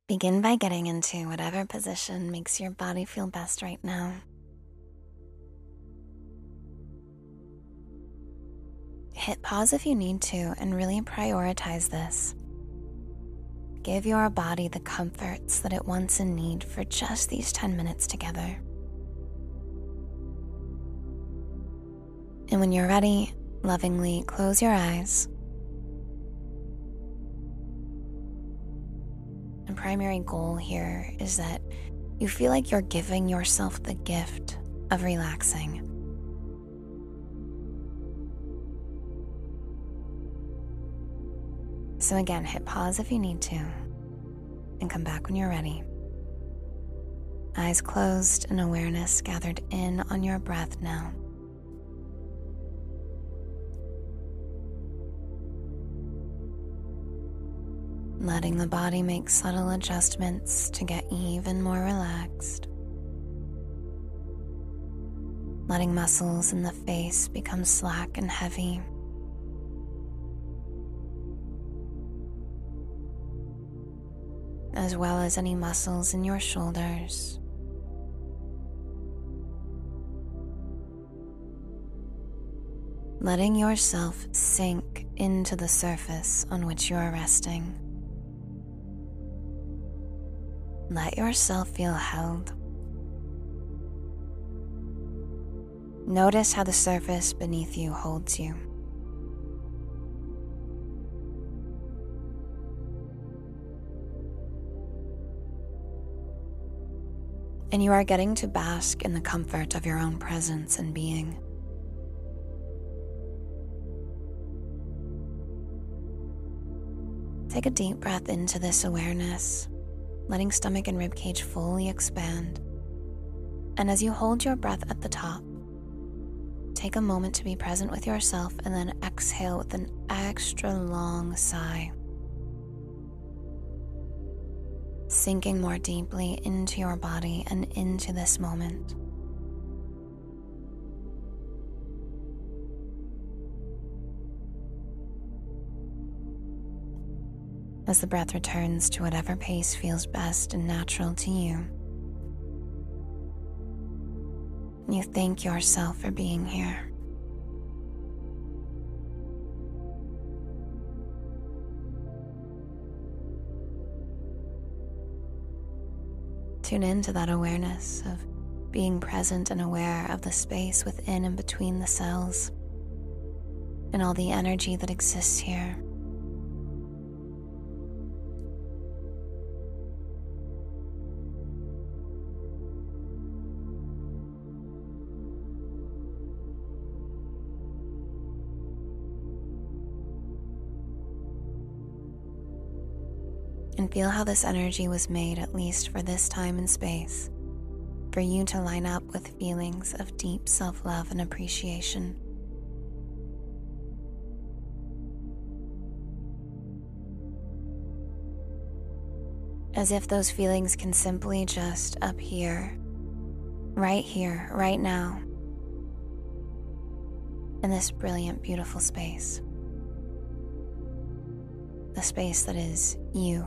Begin by getting into whatever position makes your body feel best right now. Hit pause if you need to and really prioritize this. Give your body the comforts that it wants and needs for just these 10 minutes together. And when you're ready, lovingly close your eyes. The primary goal here is that you feel like you're giving yourself the gift of relaxing. So again, hit pause if you need to, and come back when you're ready. Eyes closed and awareness gathered in on your breath now. Letting the body make subtle adjustments to get even more relaxed. Letting muscles in the face become slack and heavy. As well as any muscles in your shoulders. Letting yourself sink into the surface on which you are resting. Let yourself feel held. Notice how the surface beneath you holds you. And you are getting to bask in the comfort of your own presence and being. Take a deep breath into this awareness, letting stomach and ribcage fully expand. And as you hold your breath at the top, take a moment to be present with yourself and then exhale with an extra long sigh. Sinking more deeply into your body and into this moment. As the breath returns to whatever pace feels best and natural to you, you thank yourself for being here. Tune into that awareness of being present and aware of the space within and between the cells and all the energy that exists here. And feel how this energy was made, at least for this time and space, for you to line up with feelings of deep self-love and appreciation. As if those feelings can simply just appear, right now, in this brilliant, beautiful space. The space that is you.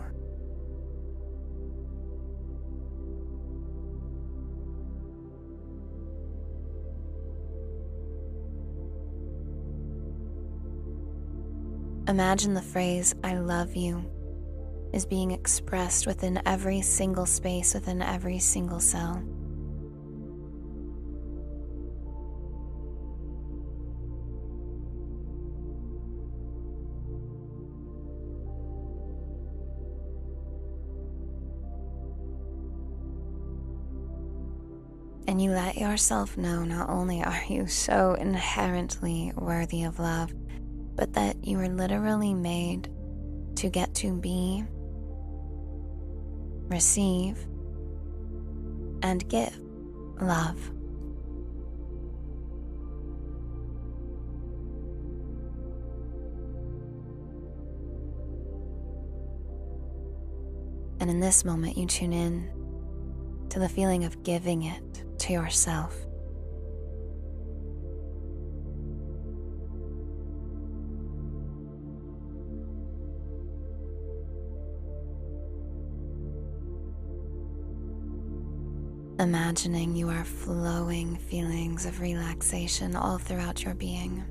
Imagine the phrase, "I love you," is being expressed within every single space, within every single cell. And you let yourself know not only are you so inherently worthy of love, but that you are literally made to get to be, receive, and give love. And in this moment, you tune in to the feeling of giving it to yourself. imagining you are flowing feelings of relaxation all throughout your being.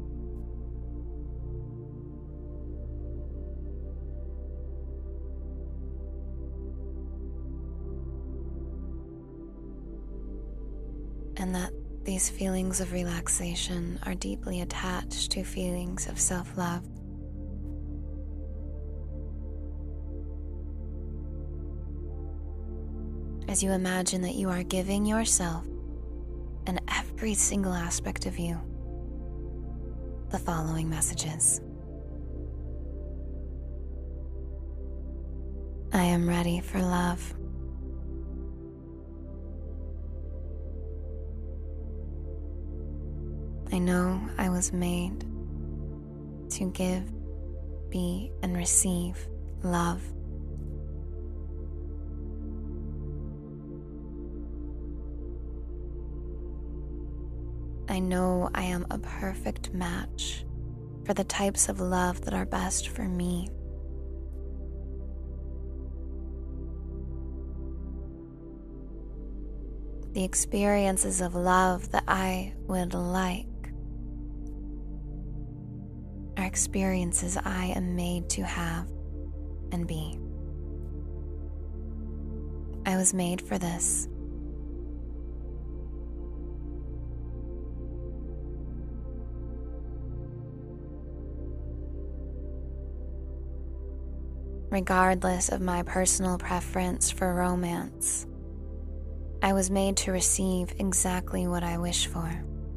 And that these feelings of relaxation are deeply attached to feelings of self-love. As you imagine that you are giving yourself and every single aspect of you the following messages. I am ready for love. I know I was made to give, be, and receive love. I know I am a perfect match for the types of love that are best for me. The experiences of love that I would like are experiences I am made to have and be. I was made for this. Regardless of my personal preference for romance, I was made to receive exactly what I wish for.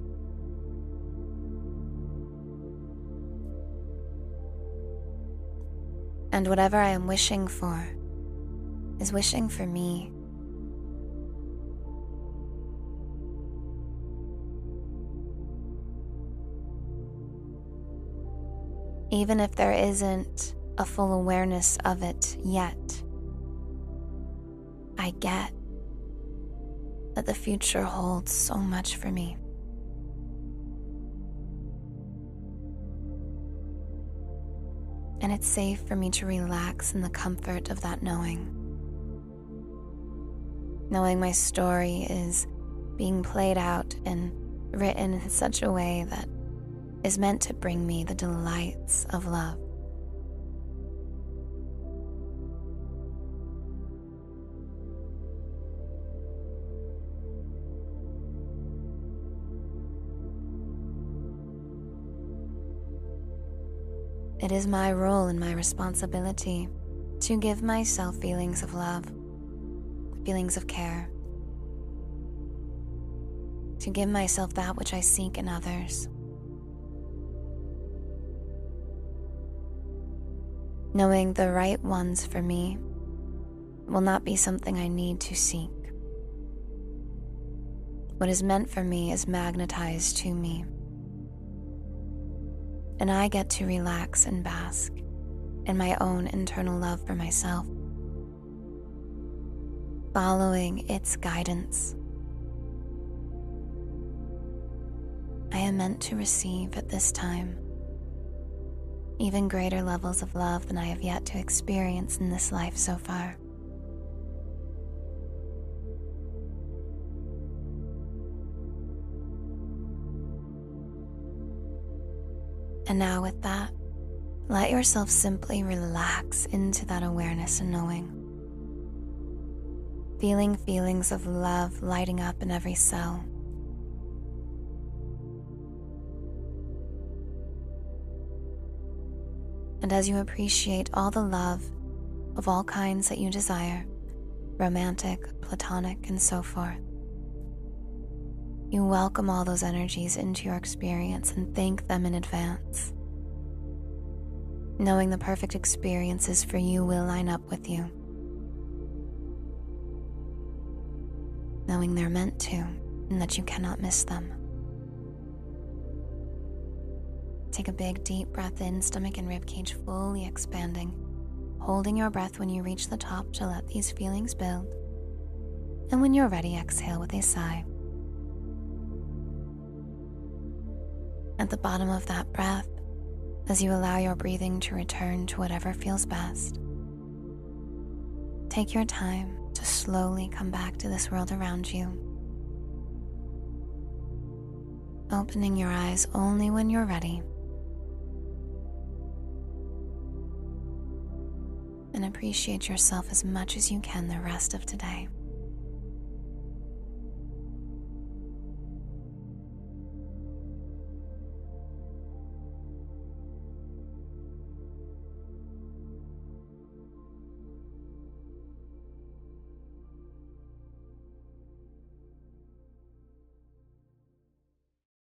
And whatever I am wishing for is wishing for me. Even if there isn't a full awareness of it yet, I get that the future holds so much for me. And it's safe for me to relax in the comfort of that knowing. Knowing my story is being played out and written in such a way that is meant to bring me the delights of love. It is my role and my responsibility to give myself feelings of love, feelings of care, to give myself that which I seek in others. Knowing the right ones for me will not be something I need to seek. What is meant for me is magnetized to me. And I get to relax and bask in my own internal love for myself, following its guidance. I am meant to receive at this time even greater levels of love than I have yet to experience in this life so far. And now with that, let yourself simply relax into that awareness and knowing. Feeling feelings of love lighting up in every cell. And as you appreciate all the love of all kinds that you desire, romantic, platonic, and so forth, you welcome all those energies into your experience and thank them in advance, knowing the perfect experiences for you will line up with you, knowing they're meant to and that you cannot miss them. Take a big deep breath in, stomach and ribcage fully expanding, holding your breath when you reach the top to let these feelings build. And when you're ready, exhale with a sigh. At the bottom of that breath, as you allow your breathing to return to whatever feels best, take your time to slowly come back to this world around you, opening your eyes only when you're ready, and appreciate yourself as much as you can the rest of today.